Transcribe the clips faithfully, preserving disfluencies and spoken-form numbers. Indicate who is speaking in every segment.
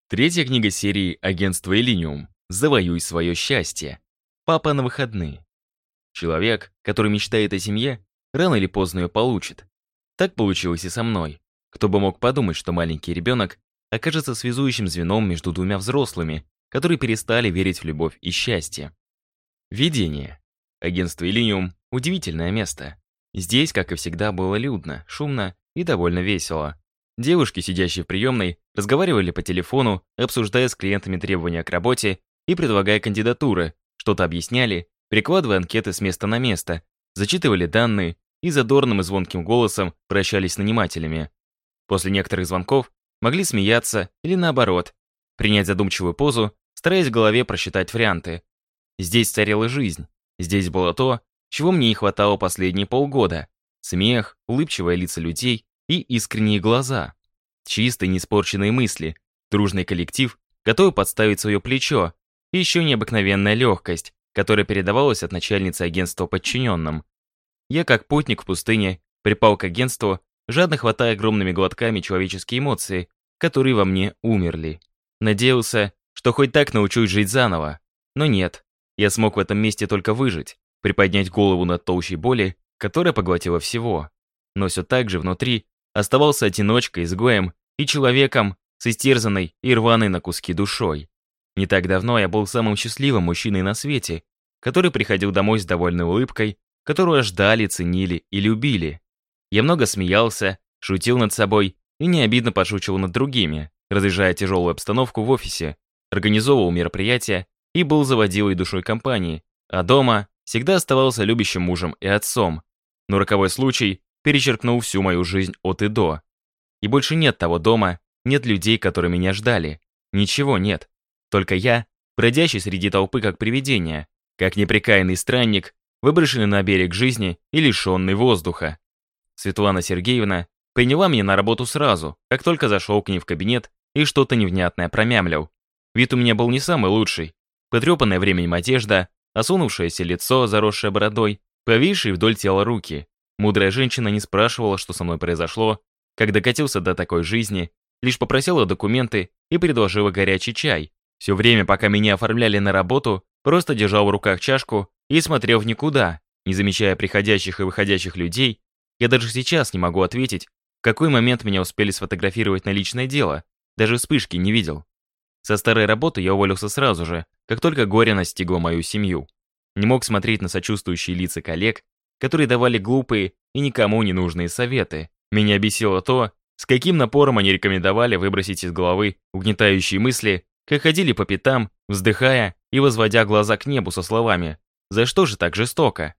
Speaker 1: Третья книга серии «Агентство Элиниум. Завоюй свое счастье». Папа на выходные. Человек, который мечтает о семье, рано или поздно ее получит. Так получилось и со мной. Кто бы мог подумать, что маленький ребенок окажется связующим звеном между двумя взрослыми, которые перестали верить в любовь и счастье. Введение. Агентство Элиниум – удивительное место. Здесь, как и всегда, было людно, шумно и довольно весело. Девушки, сидящие в приемной, разговаривали по телефону, обсуждая с клиентами требования к работе и предлагая кандидатуры, что-то объясняли, перекладывая анкеты с места на место, зачитывали данные и задорным и звонким голосом прощались с нанимателями. После некоторых звонков могли смеяться или, наоборот, принять задумчивую позу, стараясь в голове просчитать варианты. Здесь царила жизнь, здесь было то, чего мне не хватало последние полгода. Смех, улыбчивые лица людей и искренние глаза. Чистые, неиспорченные мысли, дружный коллектив, готовый подставить свое плечо, и еще необыкновенная легкость, которая передавалась от начальницы агентства подчиненным. Я, как путник в пустыне, припал к агентству, жадно хватая огромными глотками человеческие эмоции, которые во мне умерли. Надеялся, что хоть так научусь жить заново. Но нет, я смог в этом месте только выжить, приподнять голову над толщей боли, которая поглотила всего. Но все так же внутри оставался одиночкой, изгоем и человеком с истерзанной и рваной на куски душой. Не так давно я был самым счастливым мужчиной на свете, который приходил домой с довольной улыбкой, которую ждали, ценили и любили. Я много смеялся, шутил над собой и не обидно подшучивал над другими, разряжая тяжелую обстановку в офисе, организовывал мероприятия и был заводилой душой компании, а дома всегда оставался любящим мужем и отцом. Но роковой случай перечеркнул всю мою жизнь от и до. И больше нет того дома, нет людей, которые меня ждали. Ничего нет. Только я, бродящий среди толпы как привидение, как непрекаянный странник, выброшенный на берег жизни и лишенный воздуха. Светлана Сергеевна приняла меня на работу сразу, как только зашел к ней в кабинет и что-то невнятное промямлил. Вид у меня был не самый лучший. Потрепанная временем одежда, осунувшееся лицо, заросшее бородой, повисшие вдоль тела руки. Мудрая женщина не спрашивала, что со мной произошло, как докатился до такой жизни, лишь попросила документы и предложила горячий чай. Все время, пока меня оформляли на работу, просто держал в руках чашку и смотрел в никуда, не замечая приходящих и выходящих людей. Я даже сейчас не могу ответить, в какой момент меня успели сфотографировать на личное дело, даже вспышки не видел. Со старой работы я уволился сразу же, как только горе настигло мою семью. Не мог смотреть на сочувствующие лица коллег, которые давали глупые и никому не нужные советы. Меня бесило то, с каким напором они рекомендовали выбросить из головы угнетающие мысли, как ходили по пятам, вздыхая и возводя глаза к небу со словами «За что же так жестоко?».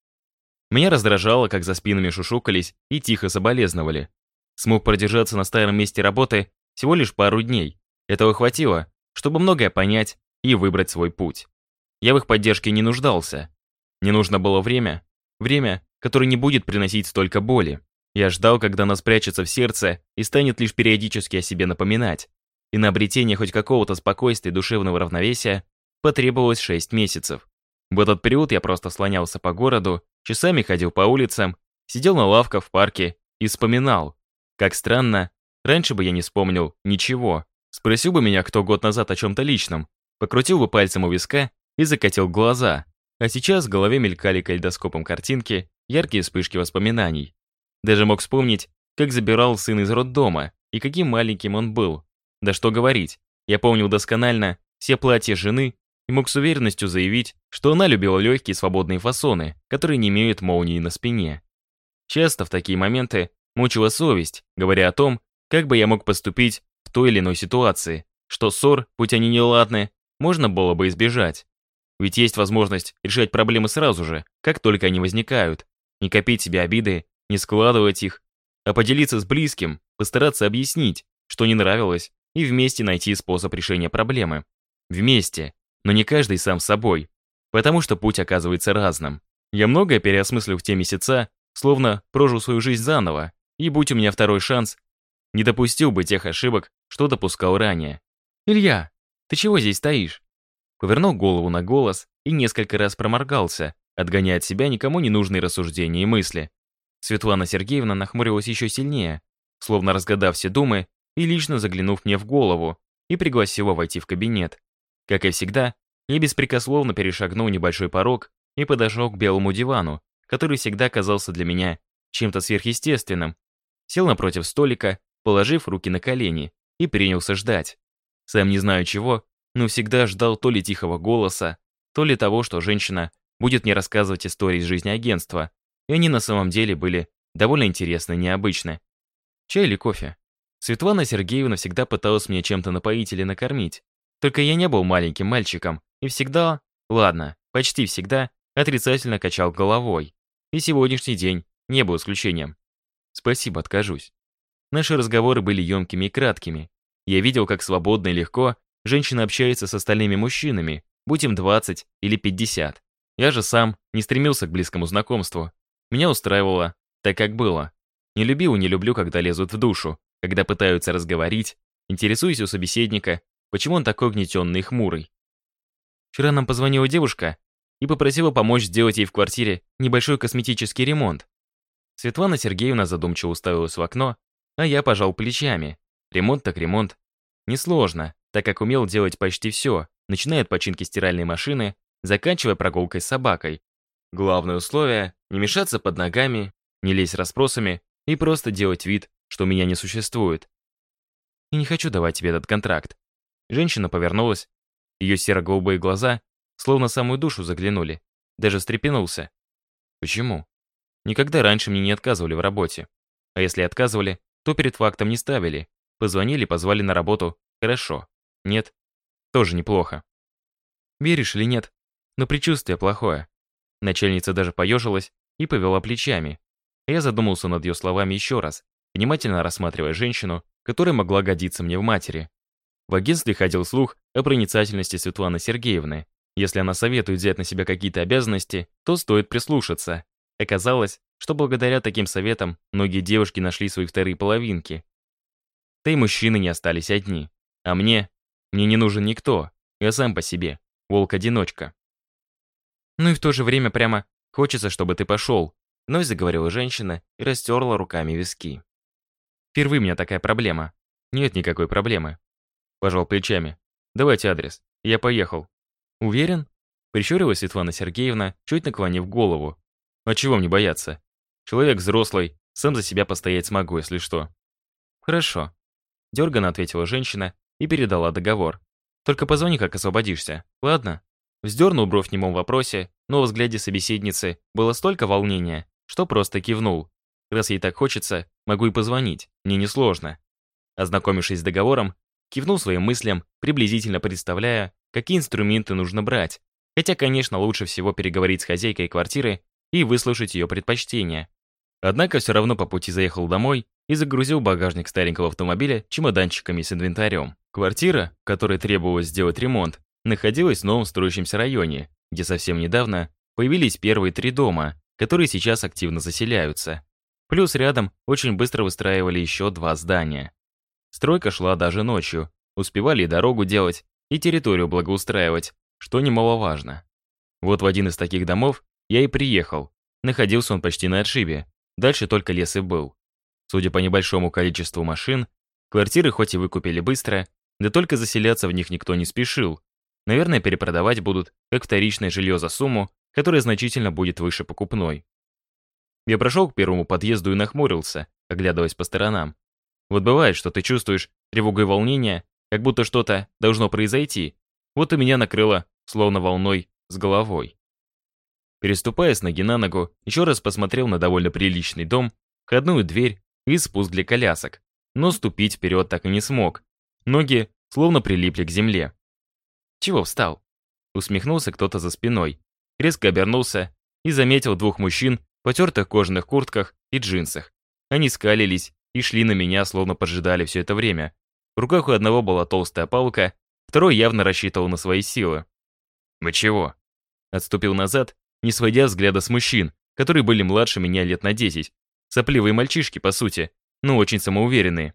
Speaker 1: Меня раздражало, как за спинами шушукались и тихо соболезновали. Смог продержаться на старом месте работы всего лишь пару дней. Этого хватило, чтобы многое понять и выбрать свой путь. Я в их поддержке не нуждался. Мне нужно было время, время, которое не будет приносить столько боли. Я ждал, когда она спрячется в сердце и станет лишь периодически о себе напоминать. И на обретение хоть какого-то спокойствия и душевного равновесия потребовалось шесть месяцев. В этот период я просто слонялся по городу, часами ходил по улицам, сидел на лавках в парке и вспоминал. Как странно, раньше бы я не вспомнил ничего. Спросил бы меня кто год назад о чем-то личном, покрутил бы пальцем у виска и закатил глаза. А сейчас в голове мелькали калейдоскопом картинки, яркие вспышки воспоминаний. Даже мог вспомнить, как забирал сына из роддома и каким маленьким он был. Да что говорить, я помнил досконально все платья жены и мог с уверенностью заявить, что она любила легкие свободные фасоны, которые не имеют молнии на спине. Часто в такие моменты мучила совесть, говоря о том, как бы я мог поступить в той или иной ситуации, что ссор, будь они неладны, можно было бы избежать. Ведь есть возможность решать проблемы сразу же, как только они возникают, не копить себе обиды, не складывать их, а поделиться с близким, постараться объяснить, что не нравилось, и вместе найти способ решения проблемы. Вместе, но не каждый сам с собой, потому что путь оказывается разным. Я многое переосмыслил в те месяца, словно прожил свою жизнь заново, и будь у меня второй шанс, не допустил бы тех ошибок, что допускал ранее. «Илья, ты чего здесь стоишь?» Повернул голову на голос и несколько раз проморгался, отгоняя от себя никому не нужные рассуждения и мысли. Светлана Сергеевна нахмурилась еще сильнее, словно разгадав все думы и лично заглянув мне в голову, и пригласила войти в кабинет. Как и всегда, я беспрекословно перешагнул небольшой порог и подошел к белому дивану, который всегда казался для меня чем-то сверхъестественным. Сел напротив столика, положив руки на колени, и принялся ждать. Сам не знаю чего, но всегда ждал то ли тихого голоса, то ли того, что женщина будет мне рассказывать истории из жизни агентства, и они на самом деле были довольно интересны и необычны. Чай или кофе? Светлана Сергеевна всегда пыталась меня чем-то напоить или накормить. Только я не был маленьким мальчиком и всегда, ладно, почти всегда, отрицательно качал головой. И сегодняшний день не был исключением. Спасибо, откажусь. Наши разговоры были емкими и краткими. Я видел, как свободно и легко женщина общается с остальными мужчинами, будь им двадцать или пятьдесят. Я же сам не стремился к близкому знакомству. Меня устраивало так, как было. Не любил и не люблю, когда лезут в душу, когда пытаются разговорить, интересуюсь у собеседника, почему он такой гнетенный и хмурый. Вчера нам позвонила девушка и попросила помочь сделать ей в квартире небольшой косметический ремонт. Светлана Сергеевна задумчиво уставилась в окно, а я пожал плечами. Ремонт так ремонт. Несложно, так как умел делать почти все, начиная от починки стиральной машины, заканчивая прогулкой с собакой. Главное условие — не мешаться под ногами, не лезть расспросами и просто делать вид, что меня не существует. Я не хочу давать тебе этот контракт. Женщина повернулась. Ее серо-голубые глаза словно в самую душу заглянули. Даже встрепенулся. Почему? Никогда раньше мне не отказывали в работе. А если отказывали, то перед фактом не ставили. Позвонили, позвали на работу. Хорошо. Нет. Тоже неплохо. Веришь или нет? Но предчувствие плохое. Начальница даже поежилась и повела плечами. Я задумался над ее словами еще раз, внимательно рассматривая женщину, которая могла годиться мне в матери. В агентстве ходил слух о проницательности Светланы Сергеевны. Если она советует взять на себя какие-то обязанности, то стоит прислушаться. Оказалось, что благодаря таким советам многие девушки нашли свои вторые половинки. Да и мужчины не остались одни. А мне? Мне не нужен никто. Я сам по себе. Волк-одиночка. Ну и в то же время прямо хочется, чтобы ты пошел. Вновь заговорила женщина и растерла руками виски. Впервые у меня такая проблема. Нет никакой проблемы. Пожал плечами. Давайте адрес. Я поехал. Уверен? Прищурилась Светлана Сергеевна, чуть наклонив голову. А чего мне бояться? Человек взрослый, сам за себя постоять смогу, если что. Хорошо. Дерганно ответила женщина и передала договор. Только позвони, как освободишься, ладно? Вздернул бровь в немом вопросе, но во взгляде собеседницы было столько волнения, что просто кивнул. Раз ей так хочется, могу и позвонить, мне несложно. Ознакомившись с договором, кивнул своим мыслям, приблизительно представляя, какие инструменты нужно брать. Хотя, конечно, лучше всего переговорить с хозяйкой квартиры и выслушать ее предпочтения. Однако все равно по пути заехал домой и загрузил багажник старенького автомобиля чемоданчиками с инвентарем. Квартира, в которой требовалось сделать ремонт, находилась в новом строящемся районе, где совсем недавно появились первые три дома, которые сейчас активно заселяются. Плюс рядом очень быстро выстраивали еще два здания. Стройка шла даже ночью, успевали и дорогу делать, и территорию благоустраивать, что немаловажно. Вот в один из таких домов я и приехал. Находился он почти на отшибе, дальше только лес и был. Судя по небольшому количеству машин, квартиры хоть и выкупили быстро, да только заселяться в них никто не спешил. Наверное, перепродавать будут как вторичное жилье за сумму, которая значительно будет выше покупной. Я прошел к первому подъезду и нахмурился, оглядываясь по сторонам. Вот бывает, что ты чувствуешь тревогу и волнение, как будто что-то должно произойти. Вот и меня накрыло, словно волной, с головой. Переступая с ноги на ногу, еще раз посмотрел на довольно приличный дом, входную дверь и спуск для колясок. Но ступить вперед так и не смог. Ноги словно прилипли к земле. «Чего встал?» Усмехнулся кто-то за спиной. Резко обернулся и заметил двух мужчин в потертых кожаных куртках и джинсах. Они скалились и шли на меня, словно поджидали все это время. В руках у одного была толстая палка, второй явно рассчитывал на свои силы. «Вы чего?» Отступил назад, не сводя взгляда с мужчин, которые были младше меня лет на десять. Сопливые мальчишки, по сути, но очень самоуверенные.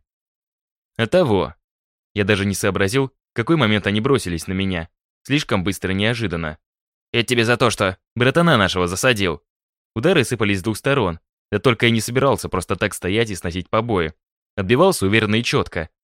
Speaker 1: А того. Я даже не сообразил, в какой момент они бросились на меня. Слишком быстро и неожиданно. «Это тебе за то, что братана нашего засадил». Удары сыпались с двух сторон. Да только я не собирался просто так стоять и сносить побои. Отбивался уверенно и четко,